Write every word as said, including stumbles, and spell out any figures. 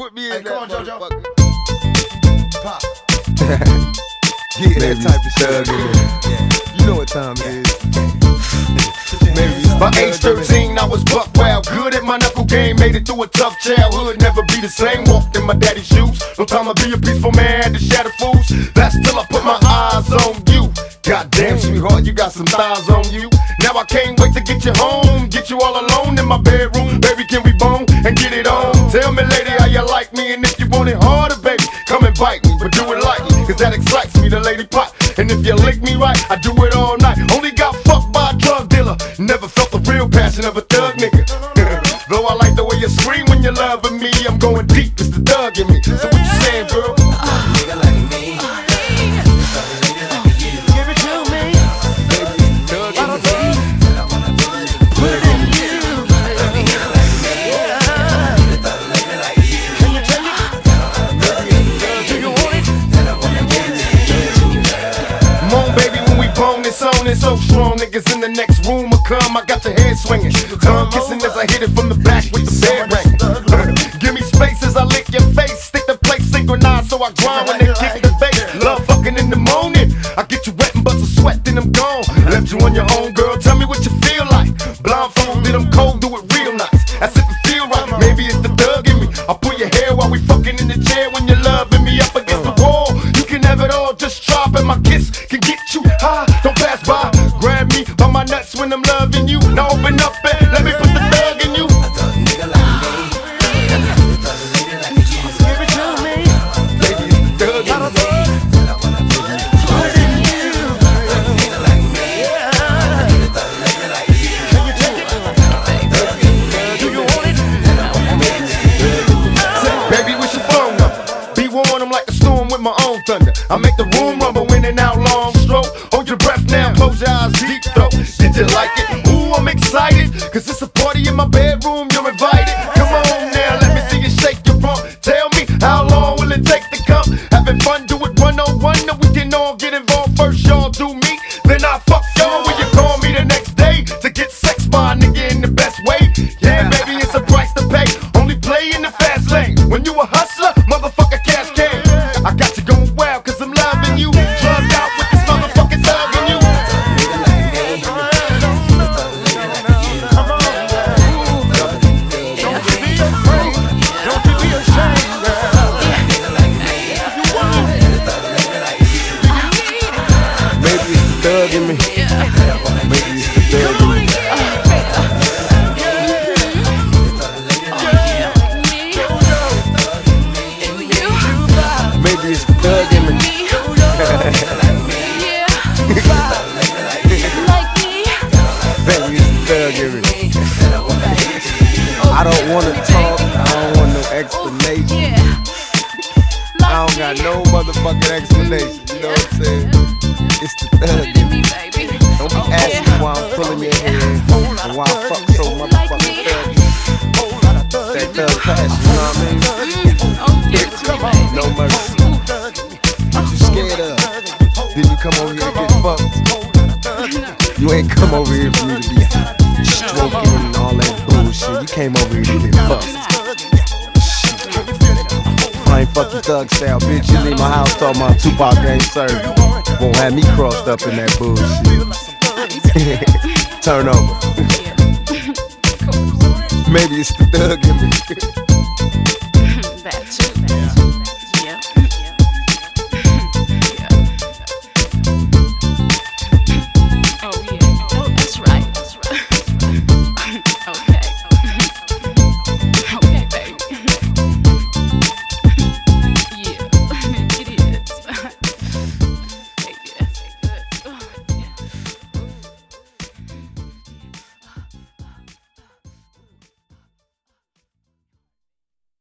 Put me in Hey, that come on, JoJo. motherfucker. Pop. Yeah, that type of shit. Yeah. You know what time it is. Maybe By age thirteen, I was buck wild, good at my knuckle game. Made it through a tough childhood, never be the same. Walked in my daddy's shoes. No time to be a peaceful man, had to shatter fools. That's till I put my eyes on you. Goddamn, sweetheart, you got some thighs on you. Now I can't wait to get you home, get you all alone in my bedroom. Baby, can we bone and get it on? Tell me, lady, how you like me, and if you want it harder, baby, come and bite me, but do it lightly, cause that excites me, the lady pot. And if you lick me right, I do it all night. Only got fucked by a drug dealer, never felt the real passion of a thug nigga. Though I like the way you scream when you're loving me, I'm going deep, it's the thug in me. So what you saying, girl? Nigga like me. Give it to me. thug I in don't me. think put it in you. Yeah. Can you tell me? Do you want it? Come on, baby, when we bone, it's on, it's so strong. Niggas in the next room will come, I got your head swinging. Tongue kissing as I hit it from the back with the bed ring. Give me space as I lick your face. Stick the plate synchronized so I grind when they kick the bass. Love fucking in the morning. I get you wet and bust a sweat, then I'm gone. Left you on your own, girl, tell me what you feel like. Blindfolded, I'm cold, do it real nice. As if it feel right, maybe it's the thug in me. I pull your hair while we fucking in the chair when you're loving me up against the wall. You can have it all, just drop and my kiss can get you high. Don't pass by, grab me by my nuts when I'm loving you. Now open up and let me put the thug in you. Give it to me. Baby, it's the thug I in don't me. think put it in you. Yeah. Can you take it? Do you want it? Baby, what's your phone number? Be warned, I'm like a storm with my own thunder. I make the room rumble in and out, long stroke. Hold your breath now, close your eyes, deep throat. Did you like it? Ooh, I'm excited, cause it's a party in my bedroom, you're invited. Come on now, let me see you shake your rump. Tell me, how long will it take to come? Having fun, do it one on one, no, we can all get involved. First y'all do me, then I fuck y'all. When you call me the next day to get sex by a nigga in the best way. Yeah, baby, it's a price to pay. Only play in the fast lane. When you a hustler, motherfucker, cash can. I got you going wild, cause I'm loving you. Drugged out with this motherfucking thug in you. Come on, girl. Don't you be afraid. Don't you be ashamed, girl. You want it. Maybe it's the thug in me. Maybe it's the thug in me. Maybe it's the thug in me. Baby, it's the thug in me. I don't wanna talk. I don't want no explanation. I don't got no motherfucking explanation. You know what I'm saying? It's the thug in me. Don't be asking me why I'm pulling your hair and why I fuck so motherfucking thug. That thug passion, you know what I mean? No mercy. What you scared of? Then you come over here to get fucked. You ain't come over here for me to be stroking and all that bullshit. You came over here to get fucked. I ain't fucking thug style, bitch. You leave my house talking about Tupac ain't served. Won't have me crossed up in that bullshit. Turn over. Maybe it's the thug in me.